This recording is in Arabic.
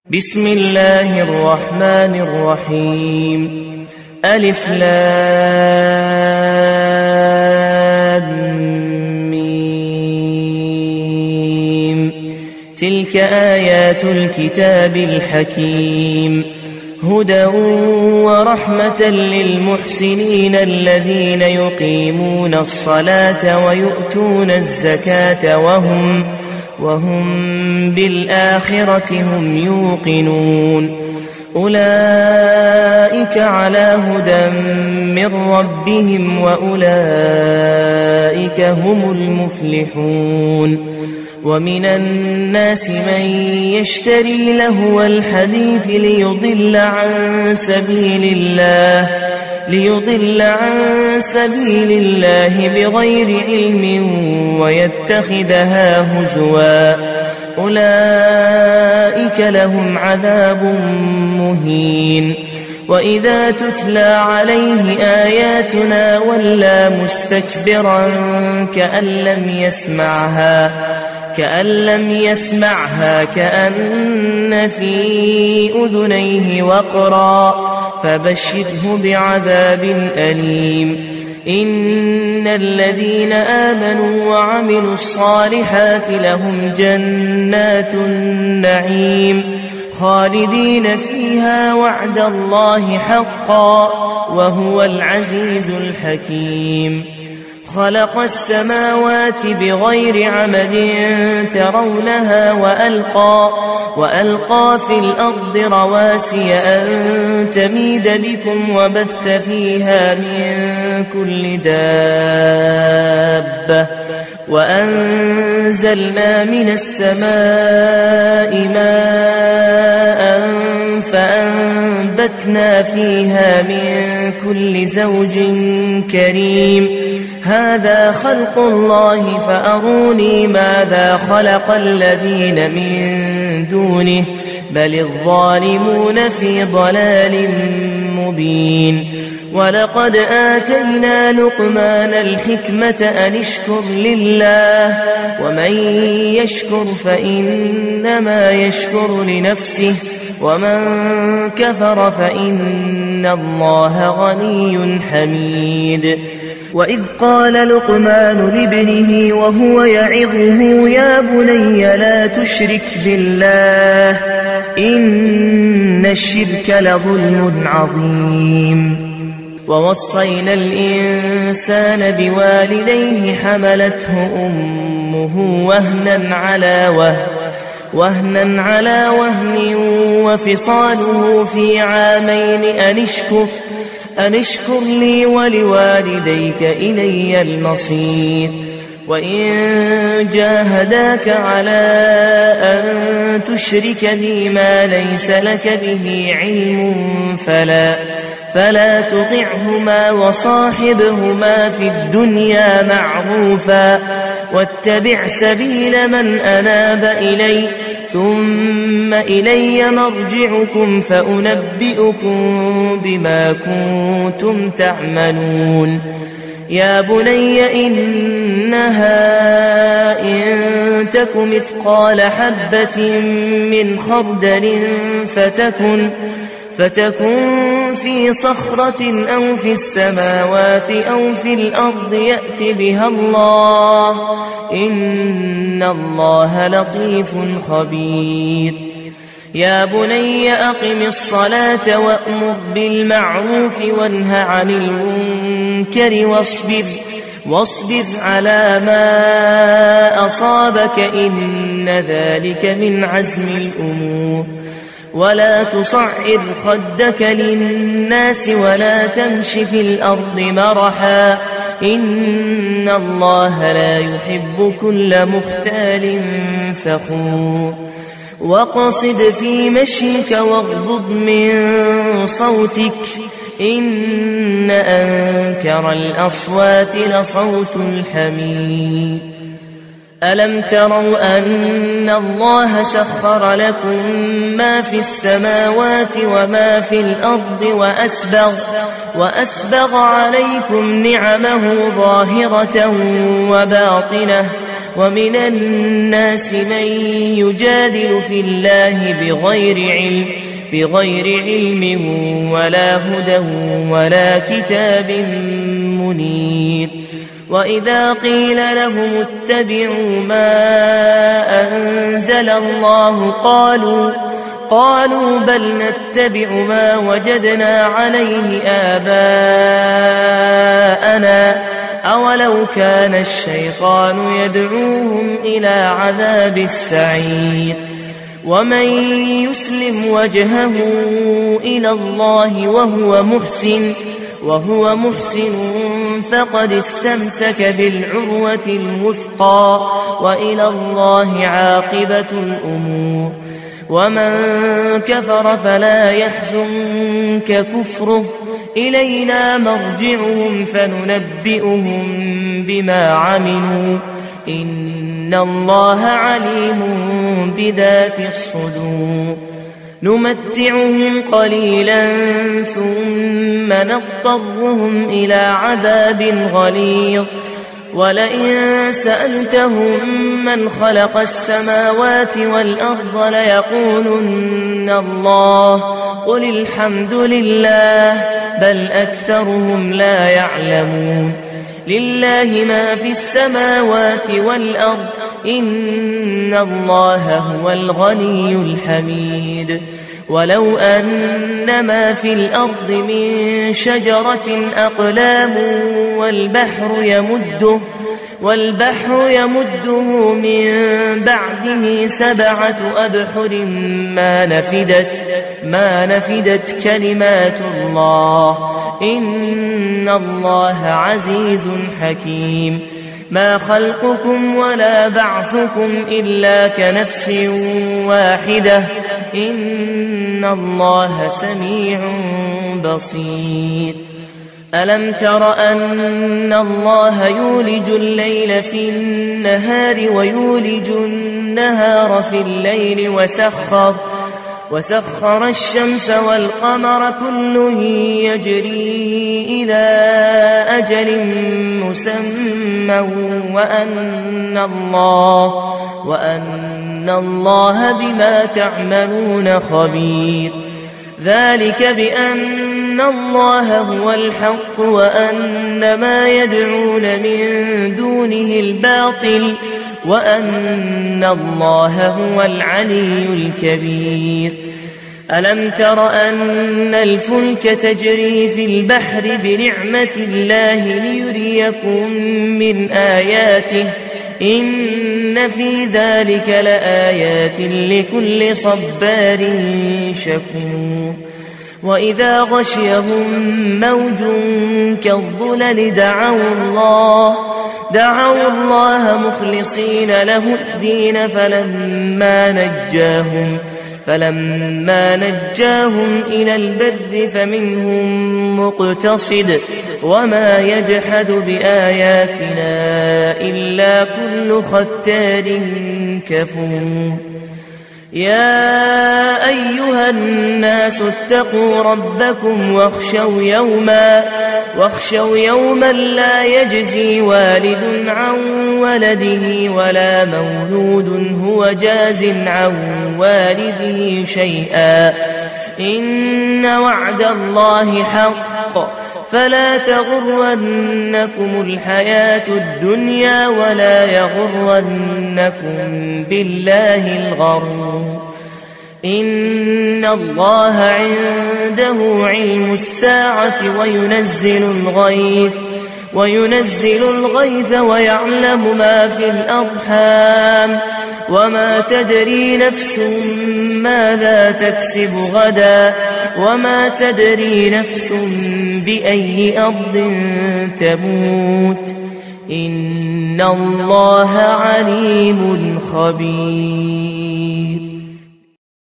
بسم الله الرحمن الرحيم. ألف لام ميم. تلك آيات الكتاب الحكيم، هدى ورحمة للمحسنين الذين يقيمون الصلاة ويؤتون الزكاة وهم بالآخرة هم يوقنون. أولئك على هدى من ربهم وأولئك هم المفلحون. ومن الناس من يشتري لهو الحديث ليضل عن سبيل الله بغير علم ويتخذها هزوا، أولئك لهم عذاب مهين. وإذا تتلى عليه آياتنا ولى مستكبرا كأن لم يسمعها كأن في أذنيه وقرا، فبشره بعذاب أليم. إن الذين آمنوا وعملوا الصالحات لهم جنات النعيم خالدين فيها وعد الله حقا وهو العزيز الحكيم. خلق السماوات بغير عمد ترونها وألقى في الأرض رواسي أن تميد بكم وبث فيها من كل دابة، وأنزلنا من السماء ماء فأنبتنا فيها من كل زوج كريم. هذا خلق الله فأروني ماذا خلق الذين من دونه بل الظالمون في ضلال مبين. ولقد آتينا لقمان الحكمة أن اشكر لله، ومن يشكر فإنما يشكر لنفسه، ومن كفر فإن الله غني حميد. وإذ قال لقمان لابنه وهو يعظه يا بني لا تشرك بالله إن الشرك لظلم عظيم. ووصينا الإنسان بوالديه حملته أمه وهنا على وهن وفصاله في عامين أن اشكر لي ولوالديك إلي المصير. وإن جاهداك على أن تشرك بي ما ليس لك به علم فلا تطعهما وصاحبهما في الدنيا معروفا، واتبع سبيل من أناب إلي ثم إلي مرجعكم فأنبئكم بما كنتم تعملون. يا بني إنها إن تك مثقال حبة من خردل فتكن في صخرة أو في السماوات أو في الأرض يأت بها الله إن الله لطيف خبير. يا بني أقم الصلاة وأمر بالمعروف وانه عن المنكر واصبر على ما أصابك إن ذلك من عزم الأمور. ولا تصعر خدك للناس ولا تمش في الأرض مرحا إن الله لا يحب كل مختال فخور. واقصد في مشيك واغضض من صوتك إن أنكر الأصوات لصوت الحمير. ألم تروا أن الله سخر لكم ما في السماوات وما في الأرض وأسبغ عليكم نعمه ظاهرة وباطنة ومن الناس من يجادل في الله بغير علم ولا هدى ولا كتاب منير. وإذا قيل لهم اتبعوا ما أنزل الله قالوا بل نتبع ما وجدنا عليه آباءنا أولو كان الشيطان يدعوهم إلى عذاب السعير. ومن يسلم وجهه إلى الله وهو محسن فقد استمسك بالعروة الوثقى وإلى الله عاقبة الأمور. ومن كفر فلا يحزنك كفره إلينا مرجعهم فننبئهم بما عملوا إن الله عليم بذات الصدور. نمتعهم قليلا ثم نضطرهم إلى عذاب غليظ. ولئن سألتهم من خلق السماوات والأرض ليقولن الله قل الحمد لله بل أكثرهم لا يعلمون. لله ما في السماوات والأرض إن الله هو الغني الحميد. ولو أن ما في الأرض من شجرة أقلام والبحر يمده من بعده 7 أبحر ما نفدت كلمات الله إن الله عزيز حكيم. ما خلقكم ولا بعثكم إلا كنفس واحدة إن الله سميع بصير. ألم تر أن الله يولج الليل في النهار ويولج النهار في الليل وسخر الشمس والقمر كل يجري إلى أجل مسمى وأن الله بما تعملون خبير. ذلك بأن الله هو الحق وأن ما يدعون من دونه الباطل وأن الله هو العلي الكبير. ألم تر أن الفلك تجري في البحر بنعمة الله ليريكم من آياته إن في ذلك لآيات لكل صبار شكور. وإذا غشيهم موج كالظلل دعوا الله مخلصين له الدين فلما نجاهم إلى البر فمنهم مقتصد وما يجحد بآياتنا إلا كل ختار كفور. يا أيها الناس اتقوا ربكم واخشوا يوما لا يجزي والد عن ولده ولا مولود هو جاز عن والده شيئا إن وعد الله حق فلا تغرنكم الحياة الدنيا ولا يغرنكم بالله الغرور. إن الله عنده علم الساعة وينزل الغيث ويعلم ما في الأرحام وما تدري نفس ماذا تكسب غدا وما تدري نفس بأي أرض تموت إن الله عليم خبير.